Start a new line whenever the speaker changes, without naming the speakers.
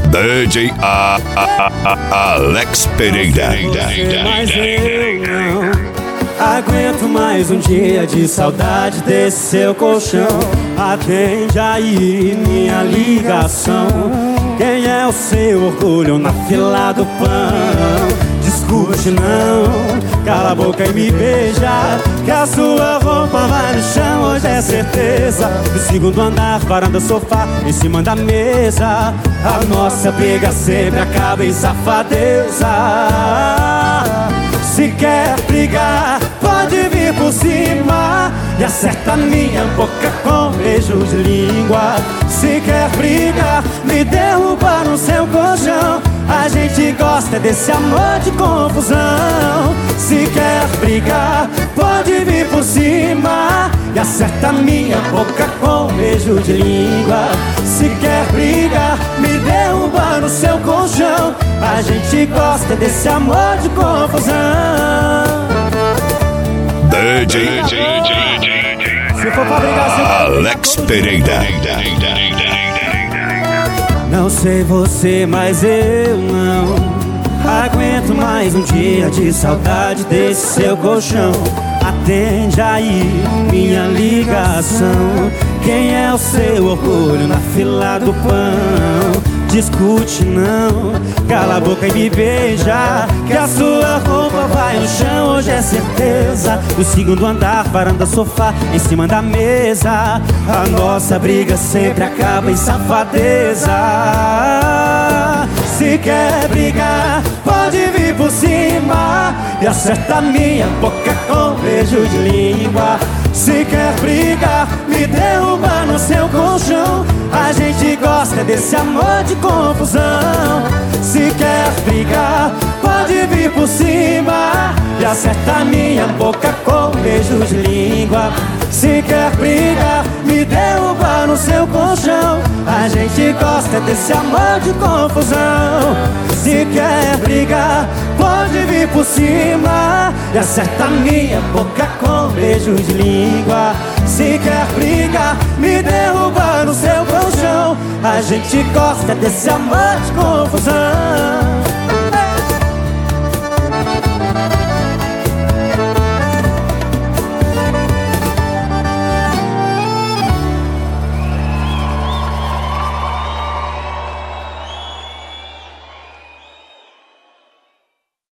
DJ Alex Pereira.
Mas eu não aguento mais um dia de saudade desse seu colchão. Atende aí minha ligação. Quem é o seu orgulho na fila do pão? Discute não, cala a boca e me beija, que a sua roupa vai no chão, hoje é certeza. No segundo andar, varanda, sofá, em cima da mesa. A nossa briga sempre acaba em safadeza. Se quer brigar, pode vir por cima e acerta minha boca com beijo de língua. Se quer brigar, me derruba no seu colchão. A gente gosta desse amor de confusão. Se quer brigar, pode vir por cima e acerta minha boca com beijo de língua. Se quer brigar, me derruba no seu colchão. A gente gosta desse amor de confusão.
Se for pra brigar, Alex Pereira.
Não sei você, mas eu não aguento mais um dia de saudade desse seu colchão. Atende aí minha ligação. Quem é o seu orgulho na fila do pão? Discute não, cala a boca e me beija, que a sua roupa vai no chão, hoje é certeza. No segundo andar, varanda, sofá, em cima da mesa. A nossa briga sempre acaba em safadeza. Se quer brigar, pode vir por cima e acerta minha boca com beijo de língua. Se quer brigar, me derruba no seu colchão. A gente gosta desse amor de confusão. Se quer brigar, pode vir por cima e acerta minha boca com beijo de língua. Se quer brigar, me derruba no seu colchão. A gente gosta desse amor de confusão. Se quer brigar, pode vir por cima e acerta minha boca com beijo de língua. Se quer brigar, me derruba no seu colchão. A gente gosta desse amor de confusão.